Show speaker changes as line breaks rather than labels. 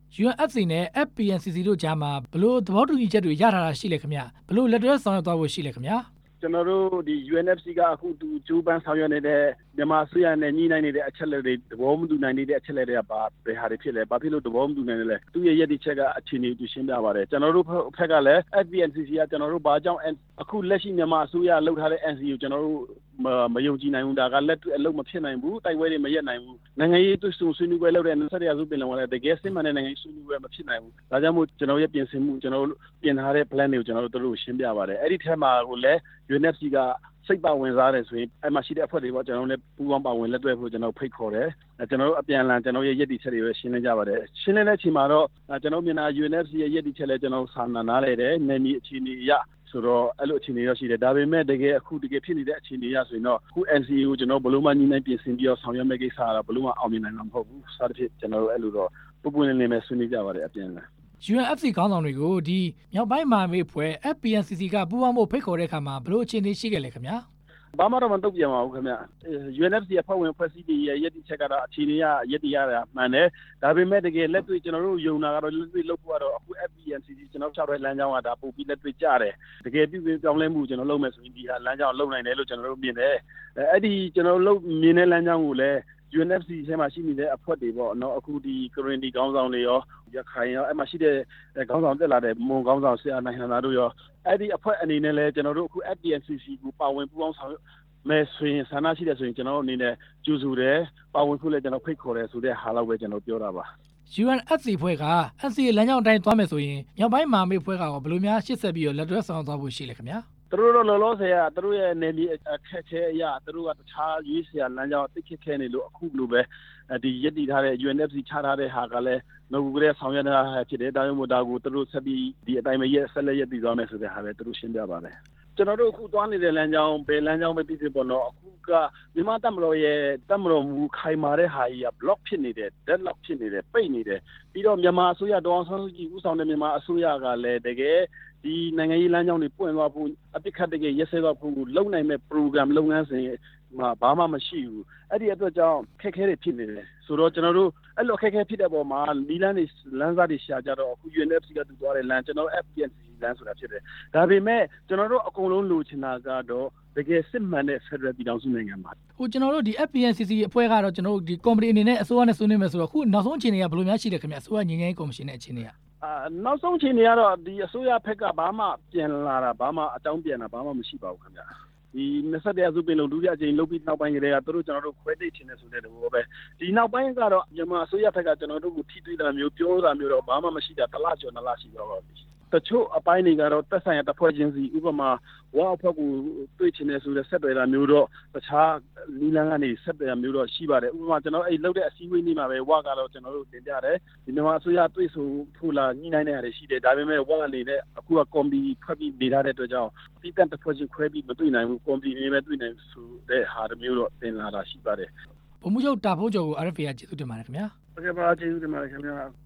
UNFC နဲ့ FPNCC တို့ကြားမှာဘလို့သဘောတူညီချက်တွေရထားတာရှိလေခင်ဗျဘလို့လက်တွဲဆောင်ရွက်သွားဖို့ရှိလေခင်ဗျာ
ကျွန်တော်တို့ဒီ UNFC ကအခုသူဂျိုးပန်းဆောင်ရွက်နေတဲ့မြန်မာဆွေးရနဲ့ညှိနှိုင်းနေတဲ့အချက်လက်တွေသဘောမတူနိုင်နေတဲ့အချက်လက်တွေကဘယ်ဟာတွေဖြစ်လဲဘာဖြစ်လို့သဘောမတူနိုင်လဲသူရဲ့ရည်တည်ချက်ကအခြေအနေတူရှင်းပြပါတယ်ကျွန်တော်တို့ဖက်ကလည်း FPNCC ကကျွန်တော်တို့ဘာကြောင့်အခုလက်ရှိမြန်မာအစိုးရလှုပ်ထားတဲ့ NCA ကိုကျွန်တော်တို့မယုံကြည်နိုင်ဘူးဒါကလက်တွေ့အလုပ်မဖြစ်နိုင်ဘူးတိုက်ပွဲတွေမရက်နိုင်ဘူးနိုင်ငံရေးသူဆွေးနွေးပွဲလုပ်တဲ့20ရာစုပင်လုံကလည်းတကယ်စစ်မှန်တဲ့နိုင်ငံရေးဆွေးနွေးပွဲမဖြစ်နိုင်ဘူးဒါကြောင့်မို့ကျွန်တော်ရဲ့ပြင်ဆင်မှုကျွန်တော်ပြင်ထားတဲ့ plan တွေကိုကျွန်တော်တို့ရှင်းပြပါတယ်အဲ့ဒီထဲမှာကိုလည်း UNFC ကစိတ်ပါဝင်စားတယ်ဆိုရင်အဲ့မှာရှိတဲ့အဖွဲ့တွေပေါ့ကျွန်တော်တို့လည်းပူးပေါင်းပါဝင်လက်တွဲဖို့ကျွန်တော်ဖိတ်ခေါ်တယ်ကျွန်တော်တို့အပြန်အလှန်ကျွန်တော်ရဲ့ရည်တည်ချက်တွေပဲရှင်းလင်းကြပါတယ်ရှင်းလင်းတဲ့အချိန်မှာတော့ကျွန်တော်မြန်မာ UNFC ရဲ့ရည်တည်ချက်လည်းကျွန်တော်စာနားလဲတယ်နယ်မြေအခြေအနေအရဆိုတော့အဲ့လိုအခြေအနေရရှိတယ်ဒါပေမဲ့တကယ်ဖြစ်နေတဲ့အခြေအနေရဆိုရင်တော့အခု NCA ကိုကျွန်တော်ဘလို့မှညီနိုင်ပြင်ဆင်ပြီးတော့ဆောင်ရွက်မယ့်ကိစ္စကတော့ဘလို့မှအောင်မြင်နိုင်မှာမဟုတ်ဘူးစသဖြင့်ကျွန်တော်တို့အဲ့လိုတော့ပုံလင်းလင်းပဲဆွေးနွေးကြပါတယ်အပြန်အလှန်
UNFC ခေါင်းဆောင်တွေကိုဒီမြောက်ပိုင်းမဟာမိတ်ဖွဲ့ FPNCC ကပူးပေါင်းဖို့ဖိတ်ခေါ်တဲ့အခါမှာဘလို့အခြေအနေရှိခဲ့လဲခင်ဗျာ
ဘာမှတော့မတုတ်ပြန်ပါဘူးခင်ဗျ UNFC အဖွဲ့ဝင်ဖွဲ့စည်းတွေရဲ့ရည်တည်ချက်ကတော့အခြေအနေရရည်တည်ရတာမှန်တယ်ဒါပေမဲ့တကယ်လက်တွေ့ကျွန်တော်တို့ယုံတာကတော့လက်တွေ့လုပ်ဖို့ကတော့အခု FPNCC ကျွန်တော်6တဲ့လမ်းကြောင်းကဒါပို့ပြီးလက်တွေ့ကြတယ်တကယ်ပြုပြင်ပြောင်းလဲမှုကျွန်တော်လုပ်မယ်ဆိုရင်ဒီဟာလမ်းကြောင်းလုပ်နိုင်တယ်လို့ကျွန်တော်တို့မြင်တယ်အဲ့ဒီကျွန်တော်လုပ်မြင်တဲ့လမ်းကြောင်းကိုလည်းUNFC ထဲမှာရှိနေတဲ့အဖွဲ့တွေပေါ့နော်အခုဒီ currently ခေါင်းဆောင်တွေရောရခိုင်ရောအဲ့မှာရှိတဲ့ခေါင်းဆောင်တက်လာတဲ့မွန်ခေါင်းဆောင်ဆရာနိုင်ဟန်သာတို့ရောအဲ့ဒီအဖွဲ့အနေနဲ့လည်းကျွန်တော်တို့အခု FPNCC ကိုပါဝင်ပူးပေါင်းဆောင်မယ်ဆိုရင်ဆန္ဒရှိတယ်ဆိုရင်ကျွန်တော်တို့အနေနဲ့ကြိုးဆိုတယ်ပါဝင်ဖို့လည်းကျွန်တော်ဖိတ်ခေါ်တယ်ဆိုတဲ့ဟာလောက်ပဲကျွန်တော်ပြောတာပါ
UNFC ဖွဲ့က NCA လမ်းကြောင်းအတိုင်းသွားမယ်ဆိုရင်မြောက်ပိုင်းမဟာမိတ်ဖွဲ့ကဘယ်လိုများရှေ့ဆက်ပြီးတော့လက်တွဲဆောင်သွားဖို့ရှိလဲခင်ဗျာ
သူတို့လောလောဆယ်ကသူတို့ရဲ့နယ်မြေအခက်အခဲအရာသူတို့ကတခြားရွေးစရာလမ်းကြောင်းတိတ်ခက်ခဲနေလို့အခုလိုပဲဒီရည်တည်ထားတဲ့ UNFC ချထားတဲ့ဟာကလည်းငကူကလေးဆောင်ရွက်နေတာဖြစ်တယ်ဒါကြောင့်မို့ဒါကိုသူတို့ဆက်ပြီးဒီအတိုင်းပဲဆက်လက်ရည်တည်သွားမယ်ဆိုတဲ့ဟာပဲသူတို့ရှင်းပြပါတယ်ကျွန်တော်တို့အခုသွားနေတဲ့လမ်းကြောင်းဘယ်လမ်းကြောင်းပဲဖြစ်ဖြစ်ပေါ့နော်အခုကမြန်မာတပ်မတော်ရဲ့တပ်မတော်မူခိုင်မာတဲ့ဟာကြီးက block ဖြစ်နေတယ် deadlock ဖြစ်နေတယ်ပိတ်နေတယ်ပြီးတော့မြန်မာအစိုးရဒေါ်အောင်ဆန်းစုကြည်ဦးဆောင်တဲ့မြန်မာအစိုးရကလည်းတကယ်ဒီနိုင်ငံရေးလမ်းကြောင်းတွေပွင့်သွားဖို့အပိခတ်တကယ်ရက်စဲသွားဖို့လုပ်နိုင်မဲ့ program လုပ်ငန်းစဉ်မှာဘာမှမရှိဘူးအဲ့ဒီအတွက်ကြောင့်ခက်ခဲတွေဖြစ်နေတယ်ဆိုတော့ကျွန်တော်တို့အဲ့လိုခက်ခဲဖြစ်တဲ့ပုံမှာလီလန်းတွေလမ်းစားတွေရှာကြတော့အခု UNFC ကတူသွားတဲ့လမ်းကျွန်တော် FPNCC လမ်းဆိုတာဖြစ်တယ်ဒါပေမဲ့ကျွန်တော်တို့အကုန်လုံးလိုချင်တာကတော့တကယ်စစ်မှန်တဲ့ Federal ပြည်ထောင်စုနိုင်ငံမှာ
ဟိုကျွန်တော်တို့ဒီ FPNCC အဖွဲ့ကတော့ကျွန်တော်တို့ဒီ committee အနေနဲ့အစိုးရနဲ့ဆွေးနွေးမယ်ဆိုတော့ခုနောက်ဆုံးအခြေအနေကဘယ်လိုများရှိလဲခင်ဗျအစိုးရညီငယ်ရေးကော်မရှင်ရဲ့အခြေအနေက
နောက်ဆုံးအခြေအနေကတော့ဒီအစိုးရဘက်ကဘာမှပြန်လာတာဘာမှအကြောင်းပြန်တာဘာမှမရှိပါဘူးခင်ဗျဒီ20ရာစုပင်လုံဒုတိယအကြိမ်လုပ်ပြီးနောက်ပိုင်းကလေးကသူတို့ကျွန်တော်တို့ခွဲတိတ်ချင်တယ်ဆိုတဲ့တော့ပဲဒီနောက်ပိုင်းကတော့မြန်မာအစိုးရဘက်ကကျွန်တော်တို့ကိုထိတွေ့တာမျိုးပြောတာမျိုးတော့ဘာမှမရှိတာတစ်လကျော်2လရှိသွားပါပြီတချို့အပိုင်းတွေကတော့တက်ဆိုင်ရတစ်ဖွဲ့ချင်းစီဥပမာဝါအဖွဲ့ကိုတွေ့ချင်တယ်ဆိုတဲ့ဆက်သွယ်တာမျိုးတော့တခြားလီလန်းကနေဆက်သွယ်တာမျိုးတော့ရှိပါတယ်ဥပမာကျွန်တော်အဲ့လောက်တဲ့အစည်းအဝေးနေ့မှာပဲဝါကတော့ကျွန်တော်တို့တင်ပြတယ်ဒီမြန်မာအစိုးရတွေ့ဆုံဖို့လာညှိနှိုင်းနေတာရှိတယ်ဒါပေမဲ့ဝါအနေနဲ့အခုကကွန်ဘီဖွဲ့ပြီးနေထားတဲ့အတွက်ကြောင့်ပြည်တန်တစ်ဖွဲ့ချင်းခွဲပြီးမတွေ့နိုင်ဘူးကွန်ဘီနေပဲတွေ့နိုင်ဆိုတဲ့ဟာမျိုးတော့တင်လာတာရှိပါတယ်
ဗိုလ်မှူးချုပ်တာဖုန်းကျော်ကို RFA ကကျေးဇူးတင်ပါတယ်ခင်ဗျာ
ဟုတ်ကဲ့ပါကျေးဇူးတင်ပါတယ်ခင်ဗျာ